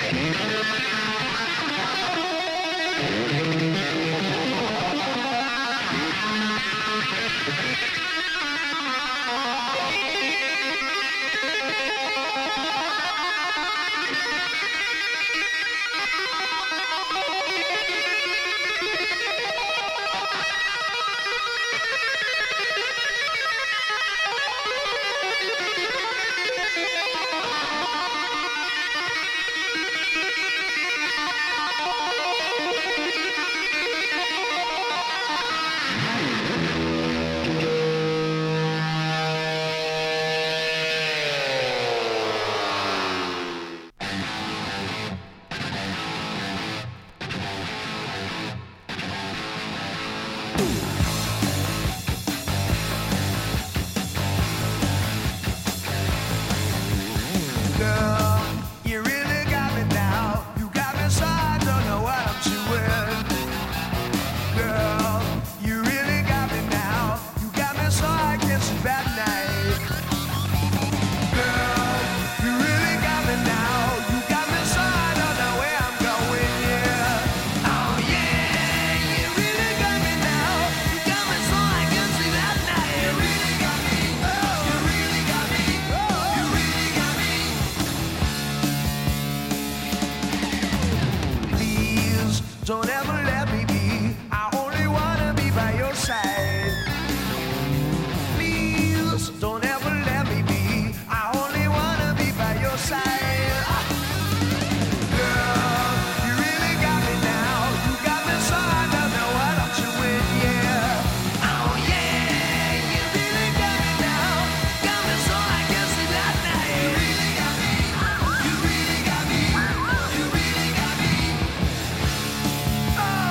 Oh!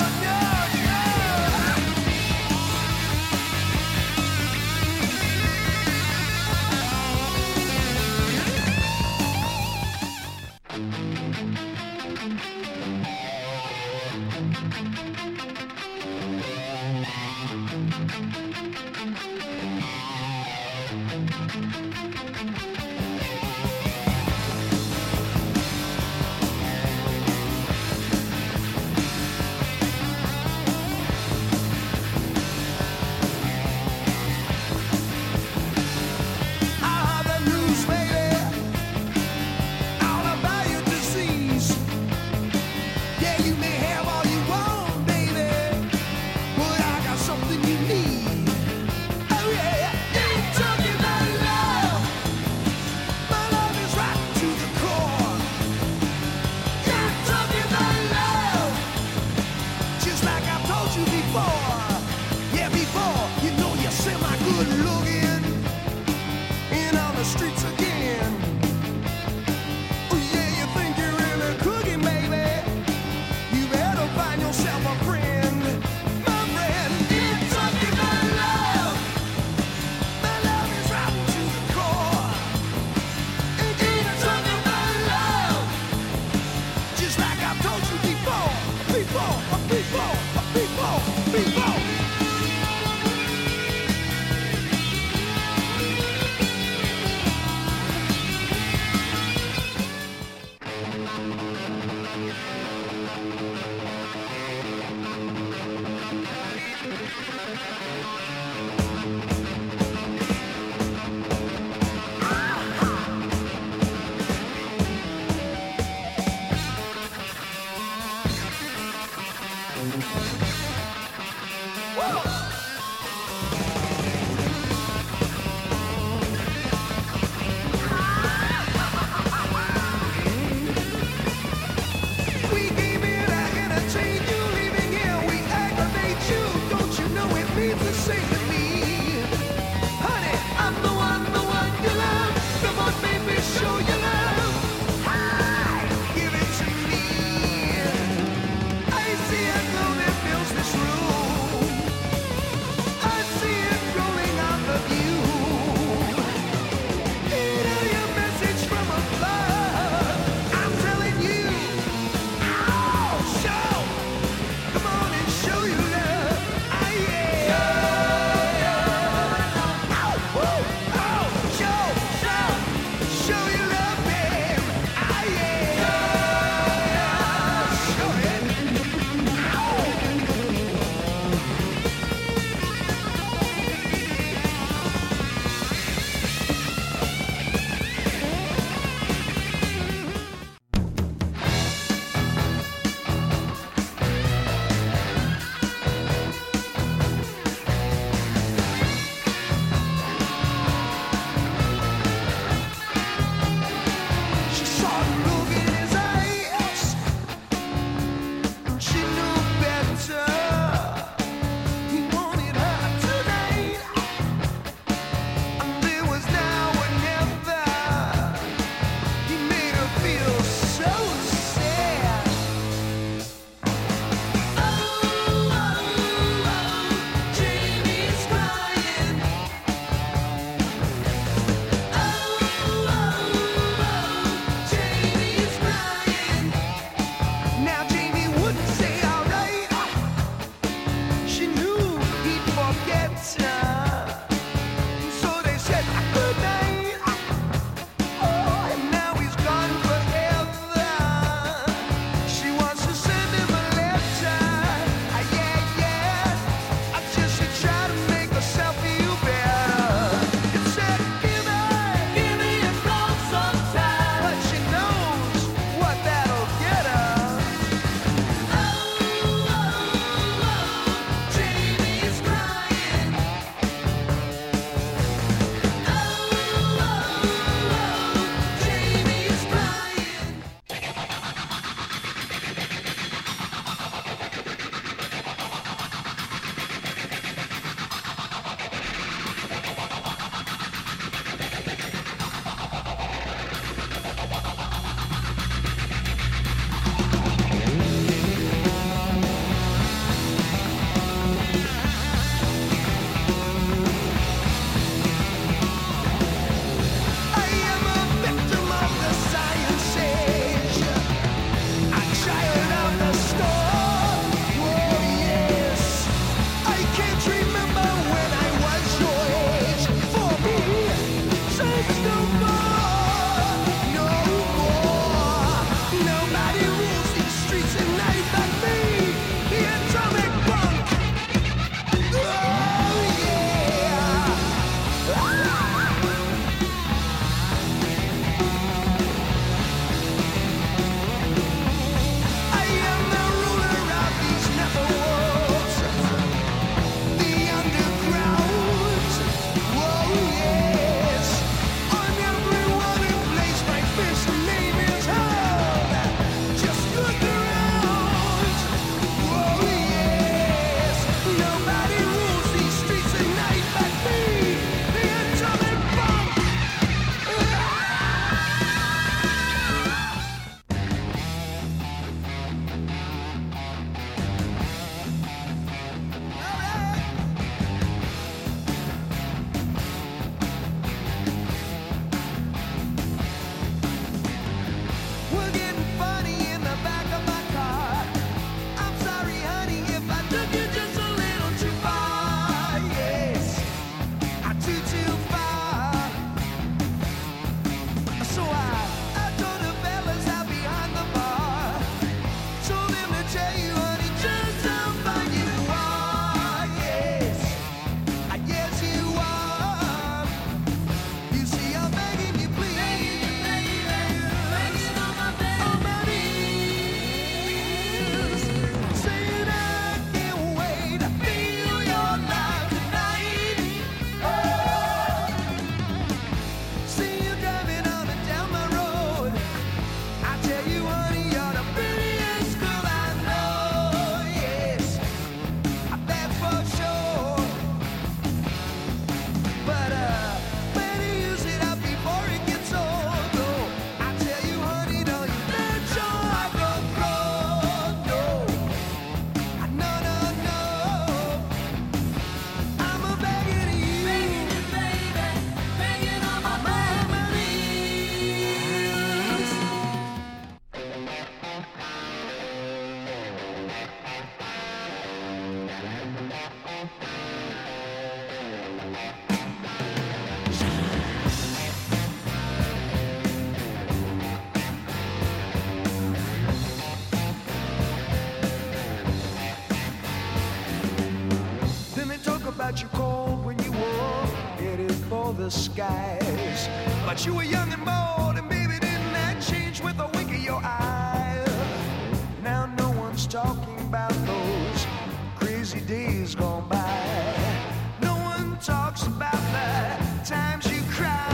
the skies. But you were young and bold, and baby, didn't that change with a wink of your eye? Now no one's talking about those crazy days gone by. No one talks about the times you cried.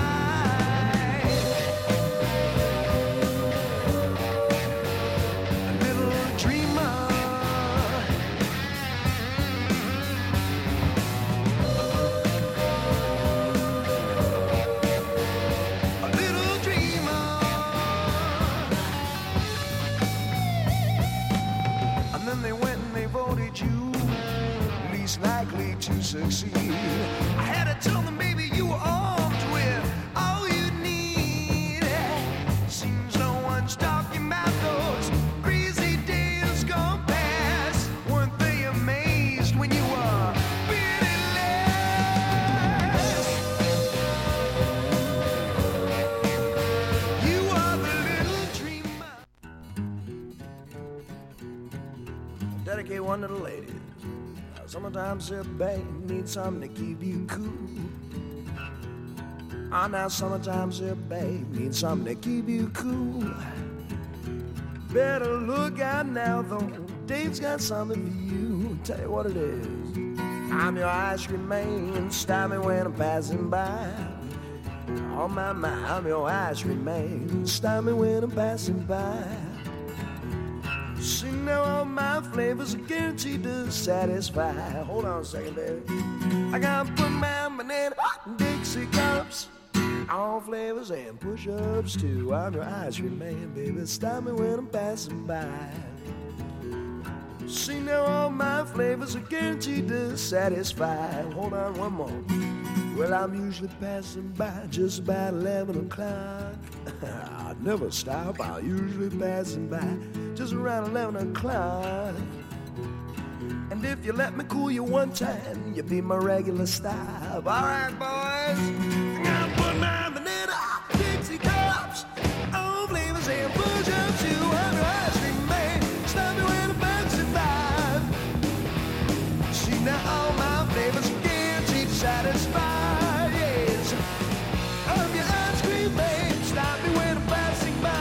Likely to succeed. I had to tell them, baby, you were armed with all you need. Seems no one's talking about those crazy days gone past. Weren't they amazed when you were fearless? You are the little dreamer. I dedicate one to the ladies. Sometimes a babe needs something to keep you cool. Ah, now sometimes a babe needs something to keep you cool. Better look out now, though. Dave's got something for you. Tell you what it is. I'm your ice cream man. Stop me when I'm passing by. Oh my, I'm your ice cream man. Stop me when I'm passing by. See, now all my flavors are guaranteed to satisfy. Hold on a second, baby. I gotta put my banana Dixie cups, all flavors and push-ups too. I'm your ice cream man, baby. Stop me when I'm passing by. See, now all my flavors are guaranteed to satisfy. Hold on one more. Well, I'm usually passing by just about 11 o'clock. I never stop, I'm usually passing by just around 11 o'clock. And if you let me cool you one time, you'll be my regular stop. All right, boys. I gotta put my banana Dixie cups, all flavors and push-ups to I'm your ice cream man. Stop me when I'm passing by. See, now all my flavors are guaranteed to satisfy. Yes, I'm your ice cream man. Stop me when I'm passing by.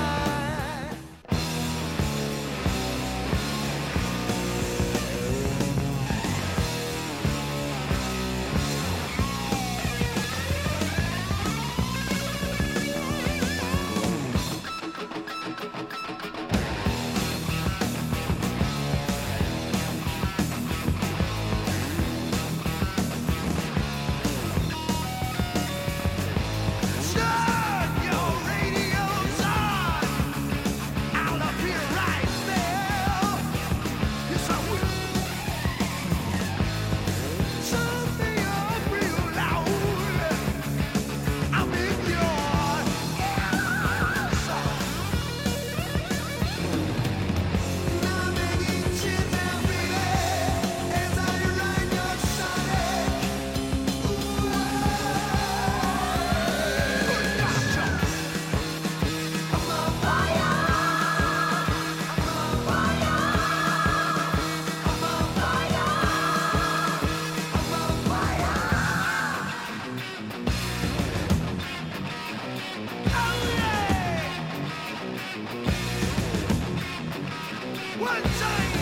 One time!